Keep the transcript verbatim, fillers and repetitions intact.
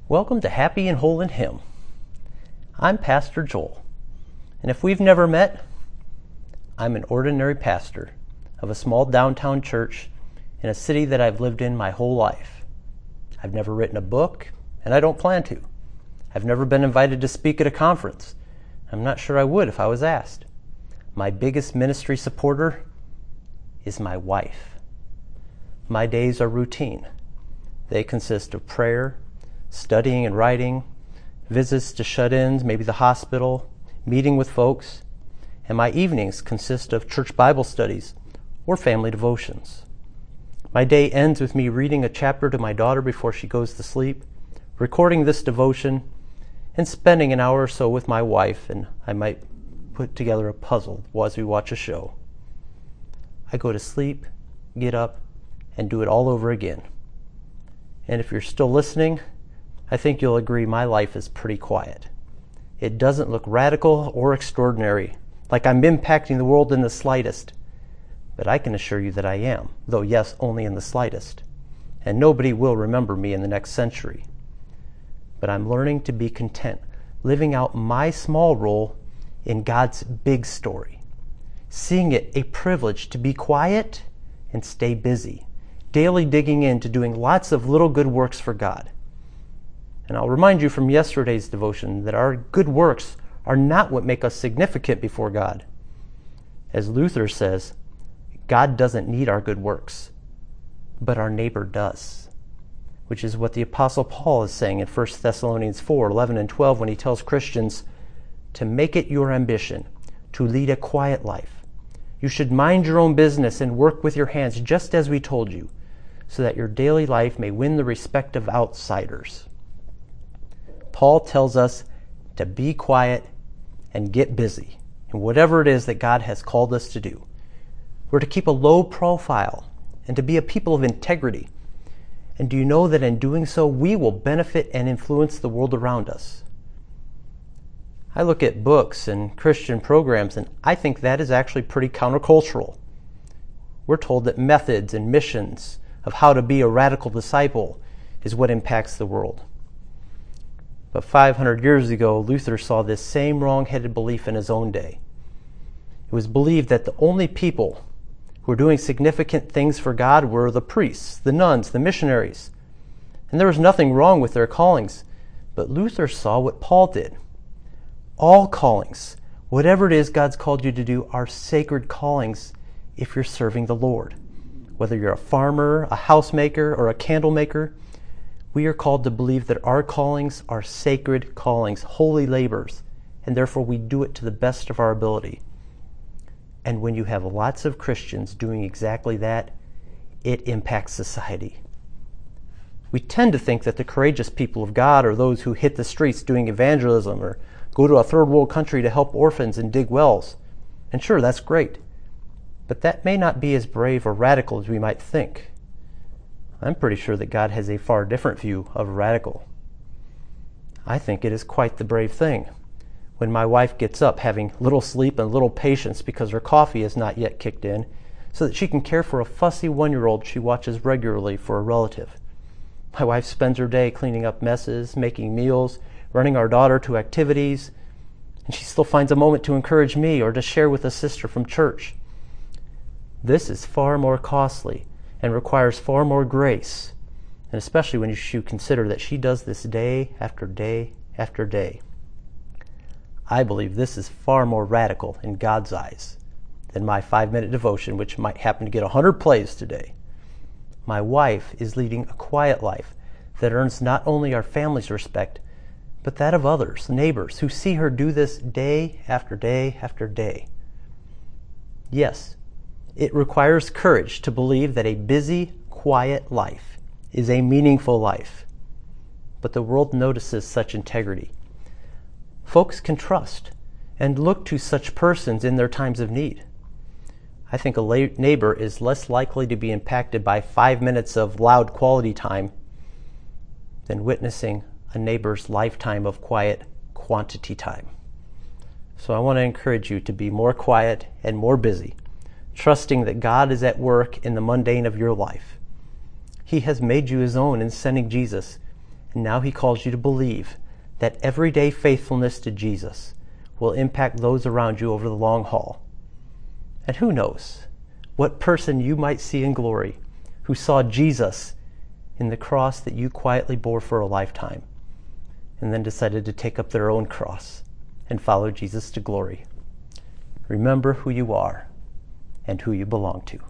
Welcome to Happy and Whole in Him. I'm Pastor Joel, and if we've never met, I'm an ordinary pastor of a small downtown church in a city that I've lived in my whole life. I've never written a book, and I don't plan to. I've never been invited to speak at a conference. I'm not sure I would if I was asked. My biggest ministry supporter is my wife. My days are routine. They consist of prayer, studying and writing, visits to shut-ins, maybe the hospital, meeting with folks, and my evenings consist of church Bible studies or family devotions. My day ends with me reading a chapter to my daughter before she goes to sleep, recording this devotion, and spending an hour or so with my wife, and I might put together a puzzle as we watch a show. I go to sleep, get up, and do it all over again. And if you're still listening, I think you'll agree my life is pretty quiet. It doesn't look radical or extraordinary, like I'm impacting the world in the slightest. But I can assure you that I am, though yes, only in the slightest. And nobody will remember me in the next century. But I'm learning to be content, living out my small role in God's big story, seeing it a privilege to be quiet and stay busy, daily digging into doing lots of little good works for God. And I'll remind you from yesterday's devotion that our good works are not what make us significant before God. As Luther says, God doesn't need our good works, but our neighbor does, which is what the Apostle Paul is saying in First Thessalonians four, eleven and twelve when he tells Christians to make it your ambition to lead a quiet life. You should mind your own business and work with your hands just as we told you, so that your daily life may win the respect of outsiders. Paul tells us to be quiet and get busy in whatever it is that God has called us to do. We're to keep a low profile and to be a people of integrity. And do you know that in doing so, we will benefit and influence the world around us? I look at books and Christian programs, and I think that is actually pretty countercultural. We're told that methods and missions of how to be a radical disciple is what impacts the world. But five hundred years ago, Luther saw this same wrong-headed belief in his own day. It was believed that the only people who were doing significant things for God were the priests, the nuns, the missionaries. And there was nothing wrong with their callings. But Luther saw what Paul did. All callings, whatever it is God's called you to do, are sacred callings if you're serving the Lord. Whether you're a farmer, a housemaker, or a candle maker, we are called to believe that our callings are sacred callings, holy labors, and therefore we do it to the best of our ability. And when you have lots of Christians doing exactly that, it impacts society. We tend to think that the courageous people of God are those who hit the streets doing evangelism or go to a third world country to help orphans and dig wells. And sure, that's great. But that may not be as brave or radical as we might think. I'm pretty sure that God has a far different view of radical. I think it is quite the brave thing when my wife gets up having little sleep and little patience because her coffee has not yet kicked in, so that she can care for a fussy one-year-old she watches regularly for a relative. My wife spends her day cleaning up messes, making meals, running our daughter to activities, and she still finds a moment to encourage me or to share with a sister from church. This is far more costly and requires far more grace, and especially when you consider that she does this day after day after day. I believe this is far more radical in God's eyes than my five-minute devotion, which might happen to get one hundred plays today. My wife is leading a quiet life that earns not only our family's respect, but that of others, neighbors, who see her do this day after day after day. Yes, it requires courage to believe that a busy, quiet life is a meaningful life. But the world notices such integrity. Folks can trust and look to such persons in their times of need. I think a la- neighbor is less likely to be impacted by five minutes of loud quality time than witnessing a neighbor's lifetime of quiet quantity time. So I want to encourage you to be more quiet and more busy, trusting that God is at work in the mundane of your life. He has made you his own in sending Jesus, And now he calls you to believe that everyday faithfulness to Jesus will impact those around you over the long haul. And who knows what person you might see in glory who saw Jesus in the cross that you quietly bore for a lifetime and then decided to take up their own cross and follow Jesus to glory. Remember who you are and who you belong to.